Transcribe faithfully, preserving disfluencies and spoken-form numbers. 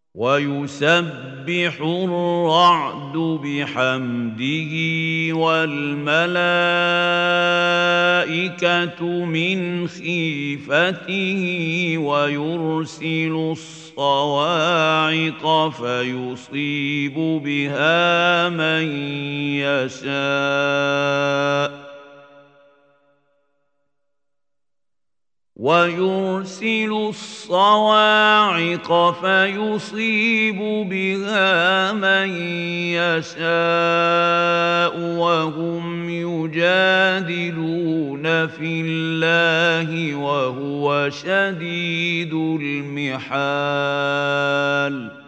ويسبح الرعد بحمده والملائكة من خيفته ويرسل الصواعق فيصيب بها من يشاء ويرسل الصواعق فيصيب بها من يشاء وهم يجادلون في الله وهو شديد المحال